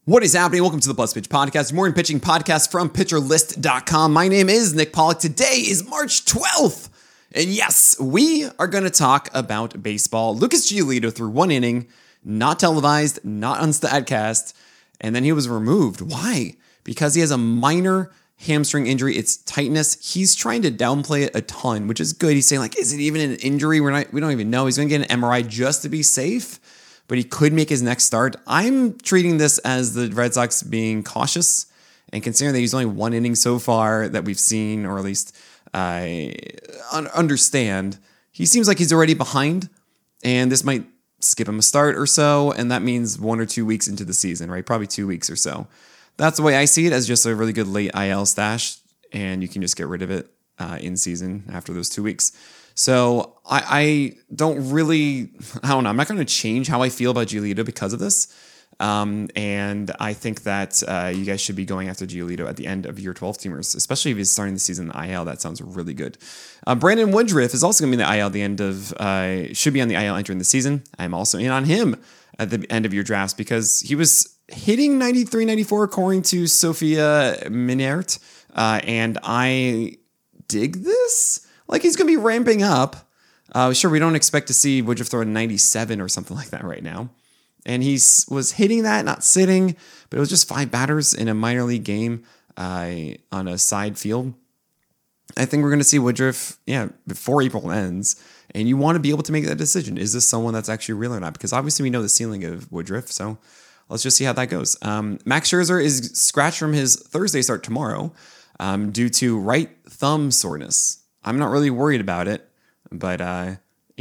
What is happening? Welcome to the Plus Pitch Podcast, morning pitching podcast from PitcherList.com. My name is Nick Pollock. Today is March 12th. And yes, we are going to talk about baseball. Lucas Giolito threw one inning, not televised, not on StatCast, and then he was removed. Why? Because he has a minor hamstring injury. It's tightness. He's trying to downplay it a ton, which is good. He's saying, like, is it even an injury? We don't even know. He's going to get an MRI just to be safe, but he could make his next start. I'm treating this as the Red Sox being cautious, and considering that he's only one inning so far that we've seen, or at least understand, he seems like he's already behind, and this might skip him a start or so, and that means 1 or 2 weeks into the season, right? Probably 2 weeks or so. That's the way I see it, as just a really good late IL stash, and you can just get rid of it in season after those 2 weeks. So I don't really, I don't know. I'm not going to change how I feel about Giolito because of this. And I think that you guys should be going after Giolito at the end of your 12 teamers, especially if he's starting the season in the IL. That sounds really good. Brandon Woodruff is also going to be in the IL at the end of, should be on the IL entering the season. I'm also in on him at the end of your drafts because he was hitting 93, 94 according to Sophia Minnaert. And I dig this. Like, he's going to be ramping up. Sure, we don't expect to see Woodruff throw a 97 or something like that right now. And he was hitting that, not sitting, but it was just 5 batters in a minor league game on a side field. I think we're going to see Woodruff, before April ends. And you want to be able to make that decision. Is this someone that's actually real or not? Because obviously we know the ceiling of Woodruff, so let's just see how that goes. Max Scherzer is scratched from his Thursday start tomorrow due to right thumb soreness. I'm not really worried about it, but,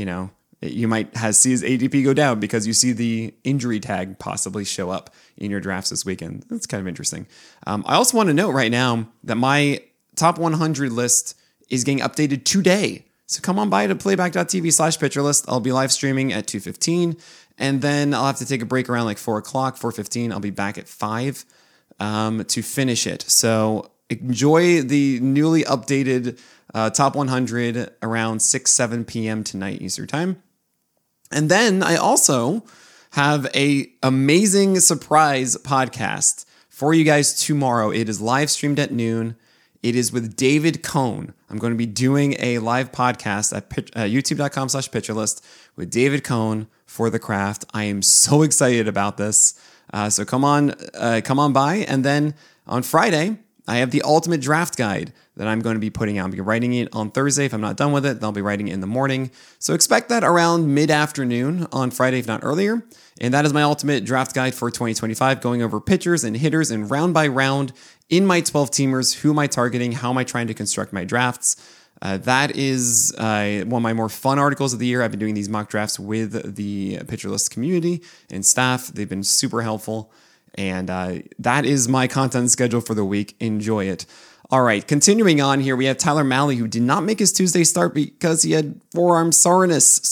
you might see his ADP go down because you see the injury tag possibly show up in your drafts this weekend. That's kind of interesting. I also want to note right now that my top 100 list is getting updated today. So come on by to playback.tv/pitcherlist. I'll be live streaming at 2:15, and then I'll have to take a break around like 4 o'clock, 4:15. I'll be back at 5 to finish it. So enjoy the newly updated top 100 around 6-7 p.m. tonight Eastern time. And then I also have a amazing surprise podcast for you guys tomorrow. It is live streamed at noon. It is with David Cohn. I'm going to be doing a live podcast at youtube.com/pitcherlist with David Cohn for the craft. I am so excited about this. So come on by. And then on Friday, I have the ultimate draft guide that I'm going to be putting out. I'll be writing it on Thursday. If I'm not done with it, then I'll be writing it in the morning. So expect that around mid-afternoon on Friday, if not earlier. And that is my ultimate draft guide for 2025, going over pitchers and hitters and round by round in my 12 teamers. Who am I targeting? How am I trying to construct my drafts? That is one of my more fun articles of the year. I've been doing these mock drafts with the Pitcher List community and staff. They've been super helpful. And that is my content schedule for the week. Enjoy it. All right, continuing on here, we have Tyler Mahle, who did not make his Tuesday start because he had forearm soreness.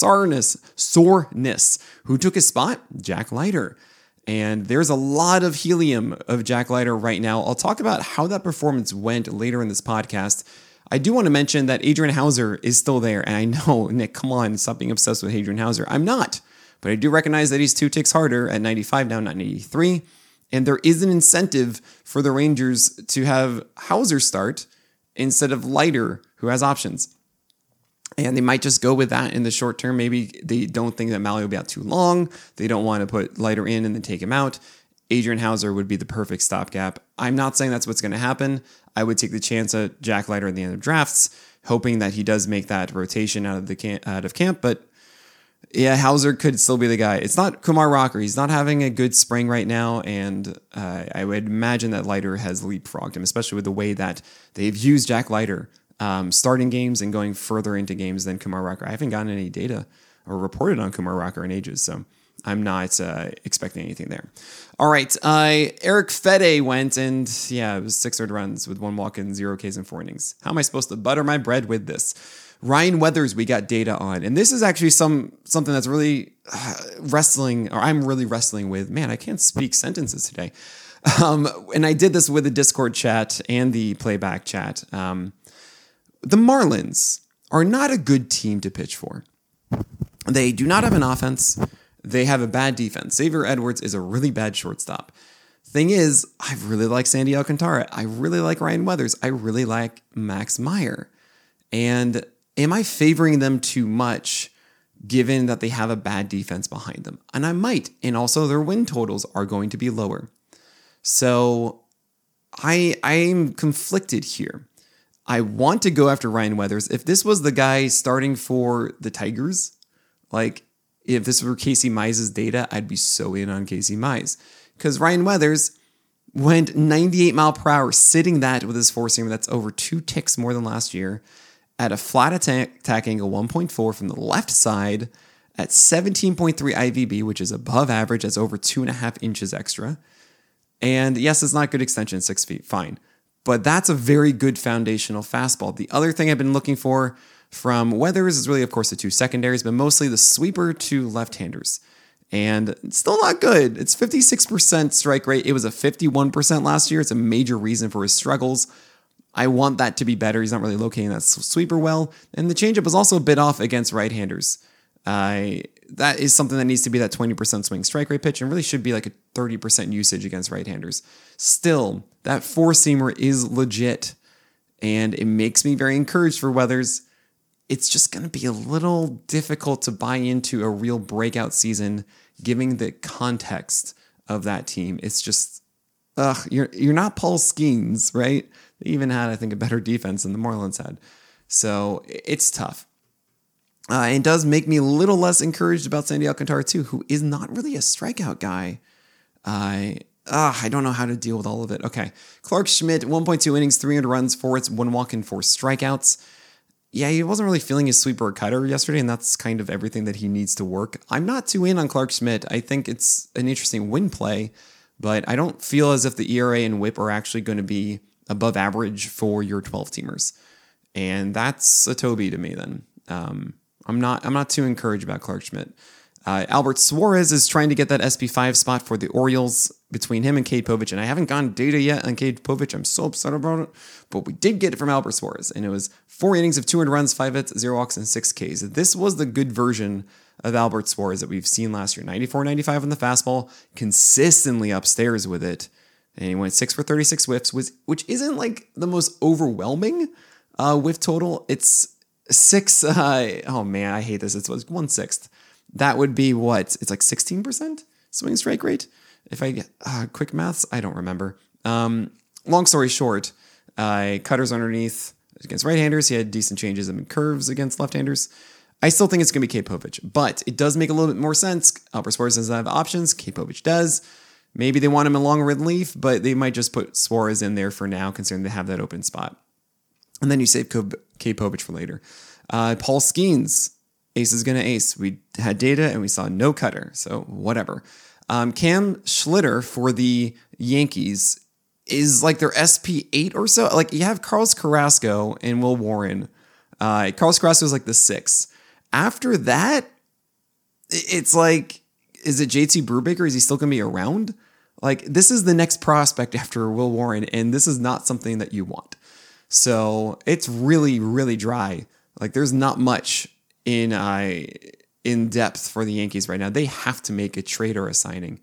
Who took his spot? Jack Leiter. And there's a lot of helium of Jack Leiter right now. I'll talk about how that performance went later in this podcast. I do want to mention that Adrian Hauser is still there. And I know, Nick, come on, stop being obsessed with Adrian Hauser. I'm not. But I do recognize that he's 2 ticks harder at 95 now, not 83. And there is an incentive for the Rangers to have Hauser start instead of Leiter, who has options. And they might just go with that in the short term. Maybe they don't think that Mahle will be out too long. They don't want to put Leiter in and then take him out. Adrian Hauser would be the perfect stopgap. I'm not saying that's what's going to happen. I would take the chance at Jack Leiter at the end of drafts, hoping that he does make that rotation out of camp. But yeah, Hauser could still be the guy. It's not Kumar Rocker. He's not having a good spring right now, and I would imagine that Leiter has leapfrogged him, especially with the way that they've used Jack Leiter starting games and going further into games than Kumar Rocker. I haven't gotten any data or reported on Kumar Rocker in ages, so I'm not expecting anything there. All right, Eric Fede went, and it was 6 earned runs with 1 walk and 0 Ks in 4 innings. How am I supposed to butter my bread with this? Ryan Weathers, we got data on. And this is actually something that's really I'm really wrestling with. Man, I can't speak sentences today. And I did this with the Discord chat and the playback chat. The Marlins are not a good team to pitch for. They do not have an offense. They have a bad defense. Xavier Edwards is a really bad shortstop. Thing is, I really like Sandy Alcantara. I really like Ryan Weathers. I really like Max Meyer. And am I favoring them too much given that they have a bad defense behind them? And I might. And also their win totals are going to be lower. So I'm conflicted here. I want to go after Ryan Weathers. If this was the guy starting for the Tigers, like if this were Casey Mize's data, I'd be so in on Casey Mize. Because Ryan Weathers went 98 mile per hour, sitting that with his four-seamer. That's over 2 ticks more than last year. At a flat attack angle 1.4 from the left side, at 17.3 IVB, which is above average. That's over 2.5 inches extra. And yes, it's not good extension, 6 feet, fine. But that's a very good foundational fastball. The other thing I've been looking for from Weathers is really, of course, the 2 secondaries, but mostly the sweeper to left-handers. And it's still not good. It's 56% strike rate. It was a 51% last year. It's a major reason for his struggles. I want that to be better. He's not really locating that sweeper well. And the changeup was also a bit off against right-handers. That is something that needs to be that 20% swing strike rate pitch and really should be like a 30% usage against right-handers. Still, that four-seamer is legit, and it makes me very encouraged for Weathers. It's just going to be a little difficult to buy into a real breakout season, given the context of that team. It's just, you're not Paul Skeens, right? They even had, I think, a better defense than the Marlins had. So it's tough. It does make me a little less encouraged about Sandy Alcantara too, who is not really a strikeout guy. I don't know how to deal with all of it. Okay. Clark Schmidt, 1.2 innings, 300 runs, 4 hits, 1 walk, and 4 strikeouts. Yeah, he wasn't really feeling his sweeper or cutter yesterday, and that's kind of everything that he needs to work. I'm not too in on Clark Schmidt. I think it's an interesting win play, but I don't feel as if the ERA and WHIP are actually going to be above average for your 12-teamers. And that's a Toby to me then. I'm not too encouraged about Clark Schmidt. Albert Suarez is trying to get that SP5 spot for the Orioles between him and Cade Povich, and I haven't gotten data yet on Cade Povich. I'm so upset about it, but we did get it from Albert Suarez, and it was 4 innings of 200 runs, 5 hits, 0 walks, and 6 Ks. This was the good version of Albert Suarez that we've seen last year. 94-95 on the fastball, consistently upstairs with it, and he went 6 for 36 whiffs, which isn't like the most overwhelming whiff total. It's 6. Oh man, I hate this. It's 1/6. That would be what? It's like 16% swing strike rate. If I get quick maths, I don't remember. Long story short, cutters underneath against right-handers. He had decent changes and curves against left-handers. I still think it's going to be Cade Povich, but it does make a little bit more sense. Albert Suarez doesn't have options. Cade Povich does. Maybe they want him in long relief, but they might just put Suarez in there for now, considering they have that open spot. And then you save Cade Povich for later. Paul Skeens. Ace is going to ace. We had data and we saw no cutter, so whatever. Cam Schlitter for the Yankees is like their SP8 or so. Like you have Carlos Carrasco and Will Warren. Carlos Carrasco is like the 6. After that, it's like, is it JT Brubaker? Is he still going to be around? Like this is the next prospect after Will Warren, and this is not something that you want. So it's really, really dry. Like there's not much in depth for the Yankees right now. They have to make a trade or a signing.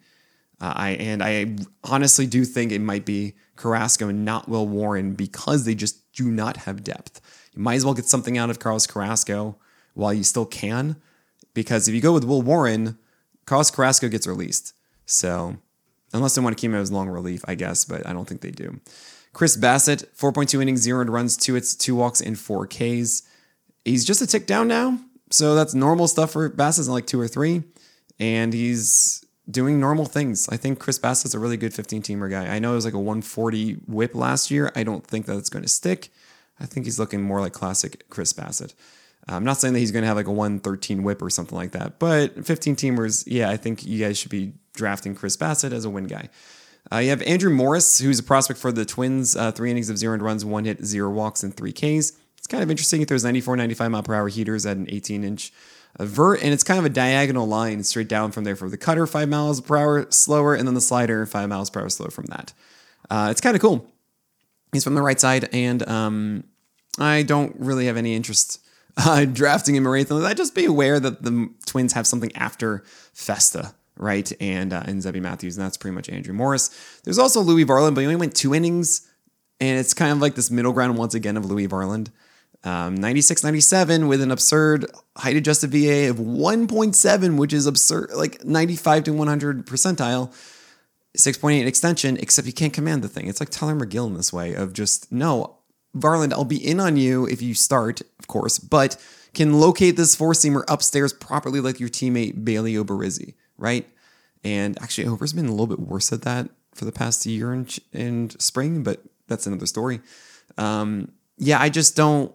I honestly do think it might be Carrasco and not Will Warren because they just do not have depth. You might as well get something out of Carlos Carrasco while you still can, because if you go with Will Warren, Carlos Carrasco gets released. So unless they want to keep him as long relief, I guess, but I don't think they do. Chris Bassett, 4.2 innings, 0 runs, 2 hits, 2 walks, and 4 Ks. He's just a tick down now. So that's normal stuff for Bassett, like 2 or 3. And he's doing normal things. I think Chris Bassett's a really good 15-teamer guy. I know it was like a 140 whip last year. I don't think that it's going to stick. I think he's looking more like classic Chris Bassett. I'm not saying that he's going to have like a 113 whip or something like that. But 15-teamers, yeah, I think you guys should be drafting Chris Bassett as a win guy. You have Andrew Morris, who's a prospect for the Twins. 3 innings of 0 runs, 1 hit, 0 walks, and 3 Ks. It's kind of interesting. It throws 94, 95 mile per hour heaters at an 18-inch vert, and it's kind of a diagonal line straight down from there for the cutter, 5 miles per hour slower, and then the slider, 5 miles per hour slower from that. It's kind of cool. He's from the right side, and I don't really have any interest drafting him or anything like that. Just be aware that the Twins have something after Festa, right? And Zebby Matthews, and that's pretty much Andrew Morris. There's also Louis Varland, but he only went 2 innings, and it's kind of like this middle ground once again of Louis Varland. 96-97 with an absurd height-adjusted VA of 1.7, which is absurd, like 95 to 100 percentile. 6.8 extension, except you can't command the thing. It's like Tyler McGill in this way of just, no, Varland, I'll be in on you if you start, of course, but can locate this four-seamer upstairs properly like your teammate Bailey Oberizzi, right? And actually, Ober's been a little bit worse at that for the past year in spring, but that's another story. I just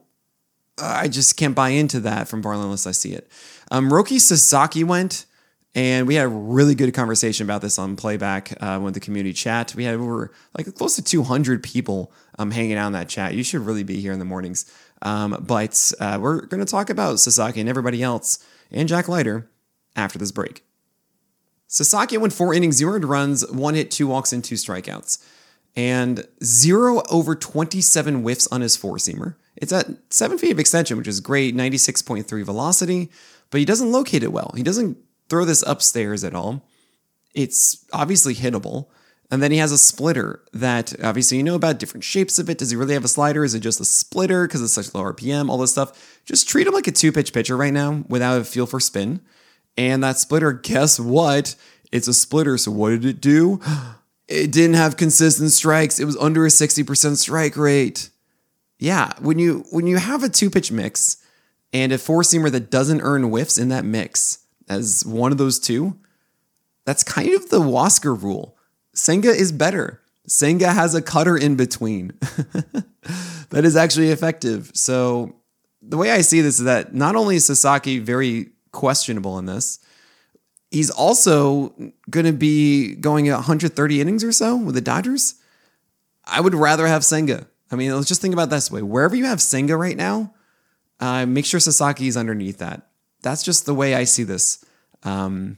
can't buy into that from Varland unless I see it. Roki Sasaki went, and we had a really good conversation about this on playback with the community chat. We had over close to 200 people hanging out in that chat. You should really be here in the mornings. But we're going to talk about Sasaki and everybody else and Jack Leiter after this break. Sasaki went 4 innings, 0 earned runs, 1 hit, 2 walks, and 2 strikeouts. And 0 over 27 whiffs on his four-seamer. It's at 7 feet of extension, which is great, 96.3 velocity, but he doesn't locate it well. He doesn't throw this upstairs at all. It's obviously hittable. And then he has a splitter that obviously you know about different shapes of it. Does he really have a slider? Is it just a splitter because it's such low RPM? All this stuff. Just treat him like a 2-pitch pitcher right now without a feel for spin. And that splitter, guess what? It's a splitter. So what did it do? It didn't have consistent strikes. It was under a 60% strike rate. Yeah, when you have a 2-pitch mix and a four-seamer that doesn't earn whiffs in that mix as one of those two, that's kind of the Wasker rule. Senga is better. Senga has a cutter in between. That is actually effective. So the way I see this is that not only is Sasaki very questionable in this, he's also going to be going 130 innings or so with the Dodgers. I would rather have Senga. I mean, let's just think about it this way. Wherever you have Senga right now, make sure Sasaki is underneath that. That's just the way I see this. I'm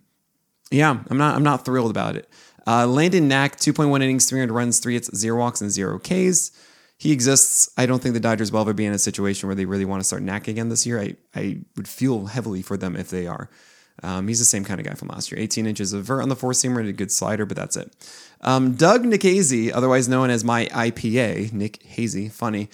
not thrilled about it. Landon Knack, 2.1 innings, 300 runs, 3 hits, 0 walks, and 0 Ks. He exists. I don't think the Dodgers will ever be in a situation where they really want to start Knack again this year. I would feel heavily for them if they are. He's the same kind of guy from last year. 18 inches of vert on the four-seamer and a good slider, but that's it. Doug Nikhazy, otherwise known as my IPA, Nick Hazy, funny.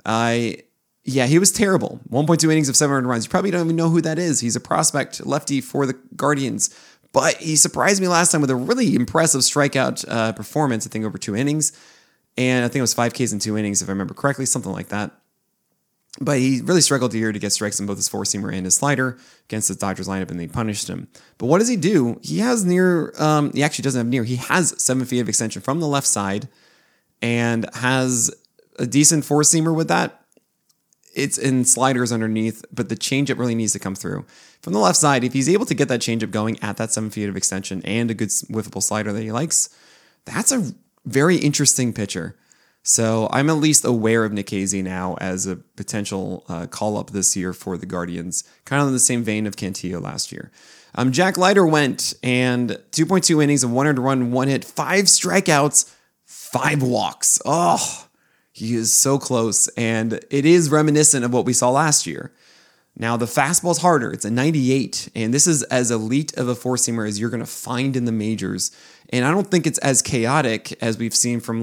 He was terrible. 1.2 innings of 700 runs. You probably don't even know who that is. He's a prospect lefty for the Guardians. But he surprised me last time with a really impressive strikeout performance, I think over 2 innings. And I think it was 5 Ks in 2 innings, if I remember correctly, something like that. But he really struggled here to get strikes in both his four-seamer and his slider against the Dodgers lineup, and they punished him. But what does he do? He has he actually doesn't have near. He has 7 feet of extension from the left side and has a decent four-seamer with that. It's in sliders underneath, but the changeup really needs to come through. From the left side, if he's able to get that changeup going at that 7 feet of extension and a good whiffable slider that he likes, that's a very interesting pitcher. So I'm at least aware of Nikhazy now as a potential call-up this year for the Guardians, kind of in the same vein of Cantillo last year. Jack Leiter went, and 2.2 innings, a 100 run, 1 hit, 5 strikeouts, 5 walks. Oh, he is so close, and it is reminiscent of what we saw last year. Now, the fastball's harder. It's a 98, and this is as elite of a four-seamer as you're going to find in the majors. And I don't think it's as chaotic as we've seen from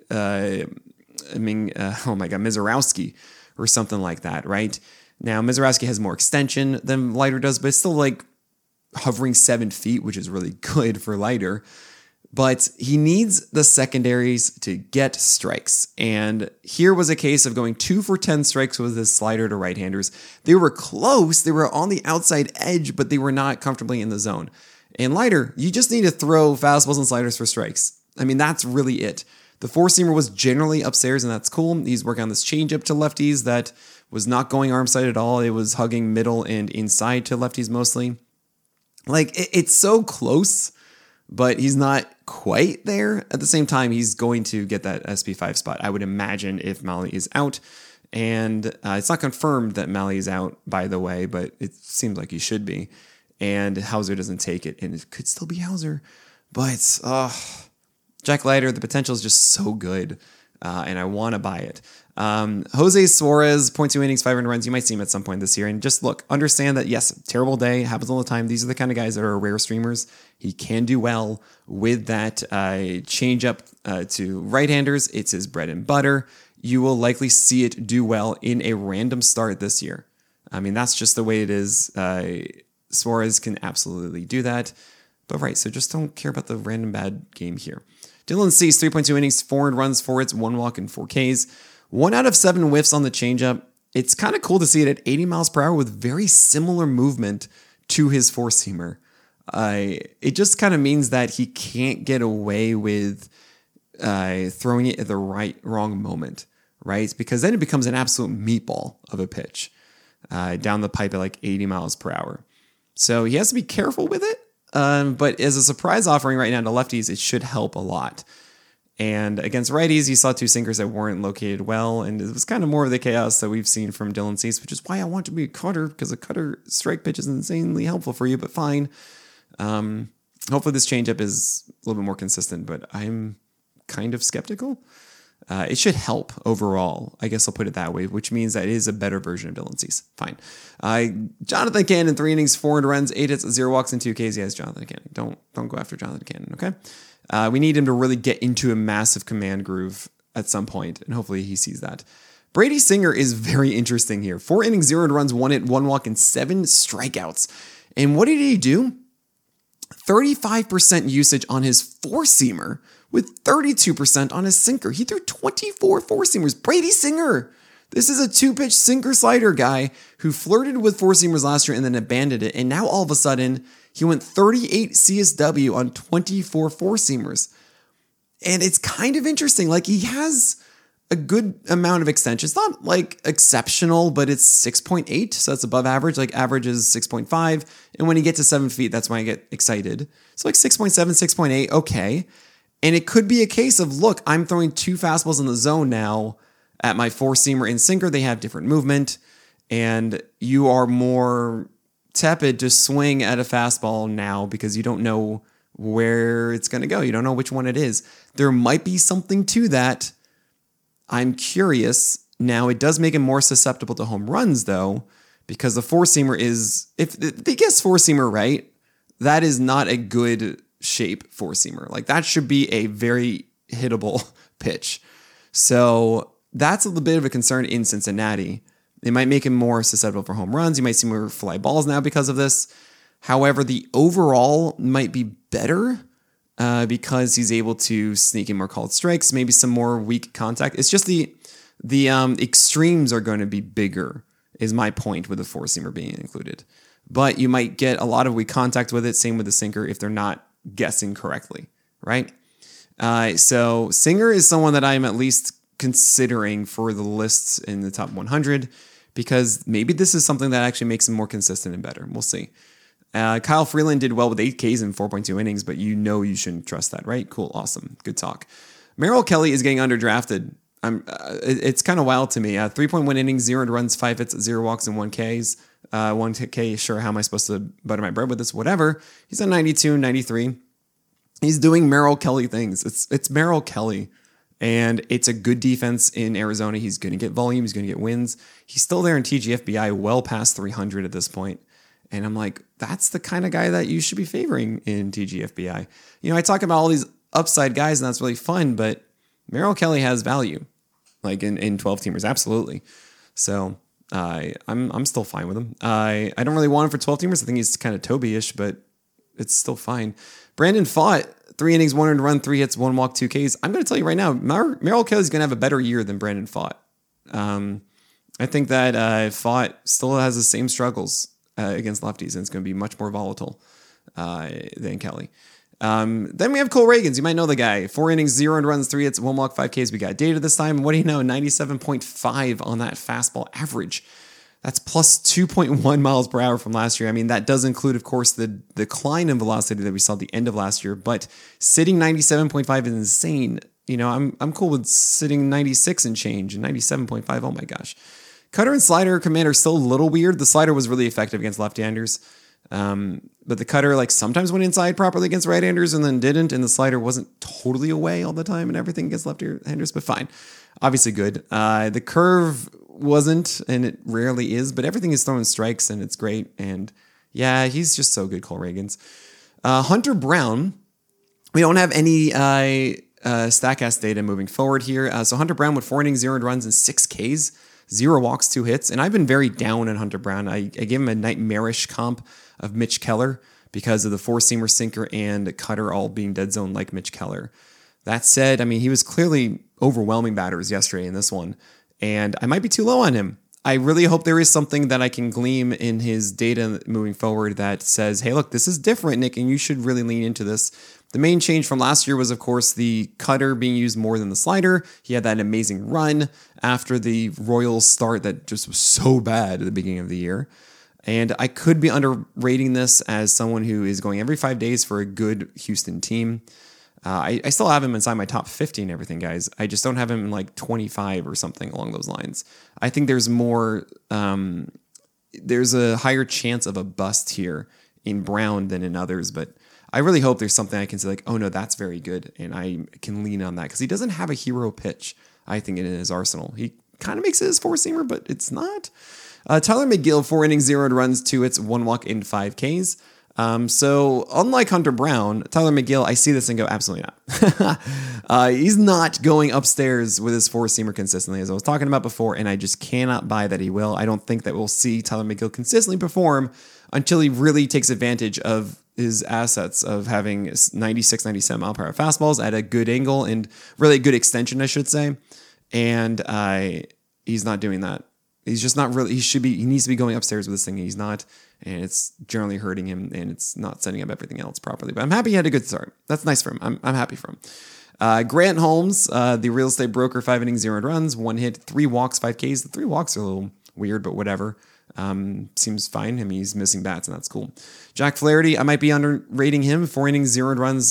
Mizorowski or something like that, right? Now, Mizorowski has more extension than Leiter does, but it's still hovering 7 feet, which is really good for Leiter. But he needs the secondaries to get strikes. And here was a case of going 2 for 10 strikes with his slider to right-handers. They were close. They were on the outside edge, but they were not comfortably in the zone. And Leiter, you just need to throw fastballs and sliders for strikes. I mean, that's really it. The four-seamer was generally upstairs, and that's cool. He's working on this changeup to lefties that was not going arm side at all. It was hugging middle and inside to lefties mostly. It's so close, but he's not quite there. At the same time, he's going to get that SP5 spot, I would imagine, if Mahle is out. And it's not confirmed that Mahle is out, by the way, but it seems like he should be. And Hauser doesn't take it, and it could still be Hauser. But Jack Leiter, the potential is just so good. and I want to buy it. Jose Suarez, 0.2 innings, 5 runs. You might see him at some point this year. And just look, understand that, yes, terrible day, happens all the time. These are the kind of guys that are rare streamers. He can do well with that change up to right-handers. It's his bread and butter. You will likely see it do well in a random start this year. I mean, that's just the way it is. Suarez can absolutely do that. But right, so just don't care about the random bad game here. Dylan Cease, 3.2 innings, 4 runs, 4 hits, 1 walk, and 4 Ks. 1 out of 7 whiffs on the changeup. It's kind of cool to see it at 80 miles per hour with very similar movement to his four-seamer. It just kind of means that he can't get away with throwing it at the wrong moment, right? Because then it becomes an absolute meatball of a pitch down the pipe at like 80 miles per hour. So he has to be careful with it. But as a surprise offering right now to lefties, it should help a lot. And against righties, you saw 2 sinkers that weren't located well, and it was kind of more of the chaos that we've seen from Dylan Cease, which is why I want to be a cutter, because a cutter strike pitch is insanely helpful for you, but fine. Hopefully this changeup is a little bit more consistent, but I'm kind of skeptical. It should help overall. I guess I'll put it that way, which means that it is a better version of Dylan Cease. Fine. Jonathan Cannon, 3 innings, 4 runs, 8 hits, 0 walks, and 2 Ks. Yes, Jonathan Cannon. Don't go after Jonathan Cannon, okay? We need him to really get into a massive command groove at some point, and hopefully he sees that. Brady Singer is very interesting here. 4 innings, 0 runs, 1 hit, 1 walk, and 7 strikeouts. And what did he do? 35% usage on his four-seamer with 32% on his sinker. He threw 24 four-seamers. Brady Singer. This is a 2-pitch sinker slider guy who flirted with four-seamers last year and then abandoned it. And now all of a sudden, he went 38 CSW on 24 four-seamers. And it's kind of interesting. Like, he has a good amount of extension. It's not like exceptional, but it's 6.8. So that's above average. Like, average is 6.5. And when you get to 7 feet, that's when I get excited. So like 6.7, 6.8, okay. And it could be a case of, look, I'm throwing 2 fastballs in the zone now at my four-seamer and sinker. They have different movement, and you are more tepid to swing at a fastball now because you don't know where it's going to go. You don't know which one it is. There might be something to that. I'm curious. Now, it does make him more susceptible to home runs, though, because the four-seamer is, if they guess four-seamer right, that is not a good shape four-seamer. Like, that should be a very hittable pitch. So that's a little bit of a concern in Cincinnati. It might make him more susceptible for home runs. You might see more fly balls now because of this. However, the overall might be better because he's able to sneak in more called strikes, maybe some more weak contact. It's just the extremes are going to be bigger, is my point with the four-seamer being included. But you might get a lot of weak contact with it, same with the sinker, if they're not guessing correctly, right? So Singer is someone that I'm at least considering for the lists in the top 100 because maybe this is something that actually makes him more consistent and better. We'll see. Kyle Freeland did well with 8 Ks in 4.2 innings, but you know you shouldn't trust that, right? Cool, awesome, good talk. Merrill Kelly is getting underdrafted. It's kind of wild to me. 3.1 innings, 0 runs, 5 hits, 0 walks, and 1 Ks. 1 K, sure, how am I supposed to butter my bread with this? Whatever. He's at 92, 93. He's doing Merrill Kelly things. It's Merrill Kelly. And it's a good defense in Arizona. He's going to get volume. He's going to get wins. He's still there in TGFBI, well past 300 at this point. And I'm like, that's the kind of guy that you should be favoring in TGFBI. You know, I talk about all these upside guys, and that's really fun, but Merrill Kelly has value, like in 12 teamers, absolutely. So I'm still fine with him. I don't really want him for 12 teamers. I think he's kind of Toby-ish, but it's still fine. Brandon Pfaadt, 3 innings, 1 run, 3 hits, 1 walk, 2 Ks. I'm going to tell you right now, Merrill Kelly's going to have a better year than Brandon Pfaadt. I think that Pfaadt still has the same struggles against lefties, and it's going to be much more volatile than Kelly. Then we have Cole Reagans. You might know the guy. 4 innings, 0 runs, 3 hits, 1 walk, 5 Ks. We got data this time. What do you know? 97.5 on that fastball average. That's plus 2.1 miles per hour from last year. I mean, that does include, of course, the decline in velocity that we saw at the end of last year, but sitting 97.5 is insane. You know, I'm cool with sitting 96 and change, and 97.5, oh my gosh. Cutter and slider command are still a little weird. The slider was really effective against left-handers. But the cutter like sometimes went inside properly against right-handers and then didn't, and the slider wasn't totally away all the time and everything against left-handers, but fine. Obviously good. The curve wasn't, and it rarely is, but everything is throwing strikes and it's great. And yeah, he's just so good, Cole Reagans. Hunter Brown, we don't have any Statcast data moving forward here. So Hunter Brown with 4 innings, 0 runs, and 6 Ks, 0 walks, 2 hits. And I've been very down on Hunter Brown. I gave him a nightmarish comp of Mitch Keller because of the 4-seamer, sinker, and cutter all being dead zone like Mitch Keller. That said, I mean, he was clearly overwhelming batters yesterday in this one, and I might be too low on him. I really hope there is something that I can glean in his data moving forward that says, hey, look, this is different, Nick, and you should really lean into this. The main change from last year was, of course, the cutter being used more than the slider. He had that amazing run after the Royals start that just was so bad at the beginning of the year. And I could be underrating this as someone who is going every 5 days for a good Houston team. I still have him inside my top 50 and everything, guys. I just don't have him in like 25 or something along those lines. I think there's more, there's a higher chance of a bust here in Brown than in others, but I really hope there's something I can say like, oh no, that's very good. And I can lean on that because he doesn't have a hero pitch, I think, in his arsenal. He kind of makes it his 4-seamer, but it's not. Tyler McGill, 4 innings, 0 runs, 2 hits, 1 walk, and 5 Ks. So unlike Hunter Brown, Tyler McGill, I see this and go, absolutely not. He's not going upstairs with his 4-seamer consistently, as I was talking about before, and I just cannot buy that he will. I don't think that we'll see Tyler McGill consistently perform until he really takes advantage of his assets of having 96, 97 mile per hour fastballs at a good angle and really a good extension, I should say. And he's not doing that. He's just not really, he needs to be going upstairs with this thing. He's not, and it's generally hurting him, and it's not setting up everything else properly. But I'm happy he had a good start. That's nice for him. I'm happy for him. Grant Holmes, the real estate broker, 5 innings, 0 runs, 1 hit, 3 walks, 5 Ks. The 3 walks are a little weird, but whatever. Seems fine. I mean, he's missing bats, and that's cool. Jack Flaherty, I might be underrating him. 4 innings, 0 runs,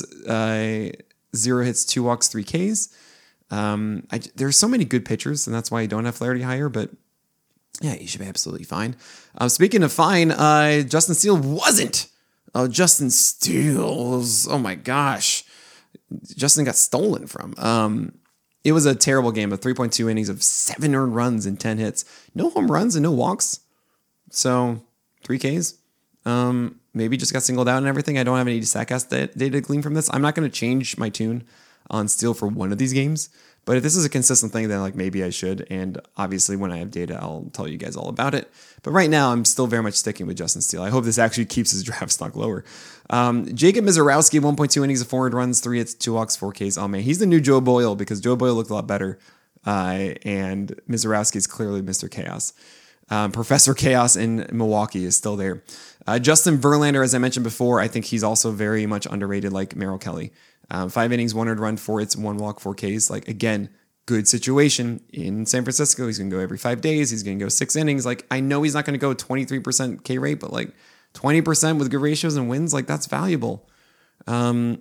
0 hits, 2 walks, 3 Ks. There's so many good pitchers, and that's why I don't have Flaherty higher, but yeah, he should be absolutely fine. Speaking of fine, Justin Steele wasn't. Oh, Justin Steele was, oh my gosh. Justin got stolen from. It was a terrible game of 3.2 innings of 7 earned runs and 10 hits. No home runs and no walks. So 3 Ks. Maybe just got singled out and everything. I don't have any Statcast data to glean from this. I'm not going to change my tune on Steele for one of these games. But if this is a consistent thing, then like maybe I should. And obviously when I have data, I'll tell you guys all about it. But right now, I'm still very much sticking with Justin Steele. I hope this actually keeps his draft stock lower. Jacob Mizorowski, 1.2 innings of 4 runs, 3 hits, 2 walks, 4 Ks. Oh man, he's the new Joe Boyle because Joe Boyle looked a lot better. And Mizorowski is clearly Mr. Chaos. Professor Chaos in Milwaukee is still there. Justin Verlander, as I mentioned before, I think he's also very much underrated like Merrill Kelly. 5 innings, 1 run, 4 hits, 1 walk, 4 Ks. Like, again, good situation in San Francisco. He's going to go every 5 days. He's going to go 6 innings. Like, I know he's not going to go 23% K rate, but like 20% with good ratios and wins, like that's valuable. Yeah,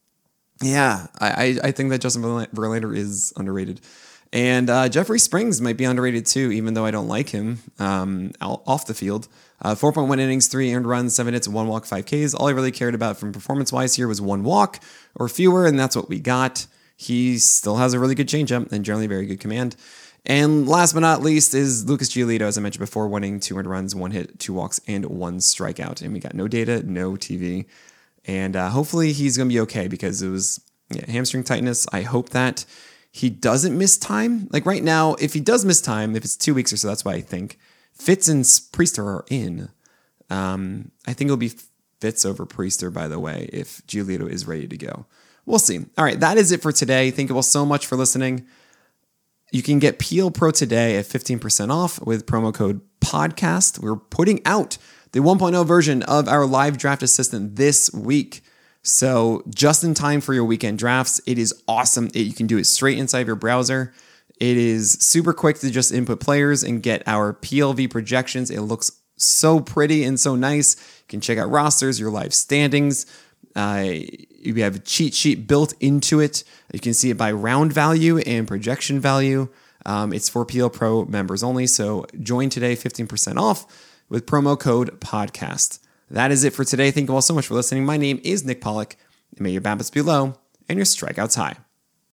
I think that Justin Verlander is underrated. And Jeffrey Springs might be underrated too, even though I don't like him off the field. 4.1 innings, 3 earned runs, 7 hits, 1 walk, 5 Ks. All I really cared about from performance-wise here was 1 walk or fewer, and that's what we got. He still has a really good changeup and generally very good command. And last but not least is Lucas Giolito, as I mentioned before, 1 inning, 2 earned runs, 1 hit, 2 walks, and 1 strikeout. And we got no data, no TV. And hopefully he's going to be okay because it was hamstring tightness. I hope that he doesn't miss time. Like right now, if he does miss time, if it's 2 weeks or so, that's what I think. Fitz and Priester are in. I think it'll be Fitz over Priester, by the way, if Giolito is ready to go. We'll see. All right, that is it for today. Thank you all so much for listening. You can get PL Pro today at 15% off with promo code PODCAST. We're putting out the 1.0 version of our live draft assistant this week. So just in time for your weekend drafts. It is awesome. You can do it straight inside of your browser. It is super quick to just input players and get our PLV projections. It looks so pretty and so nice. You can check out rosters, your live standings. You have a cheat sheet built into it. You can see it by round value and projection value. It's for PL Pro members only. So join today, 15% off with promo code PODCAST. That is it for today. Thank you all so much for listening. My name is Nick Pollock, and may your BABIPs be low and your strikeouts high.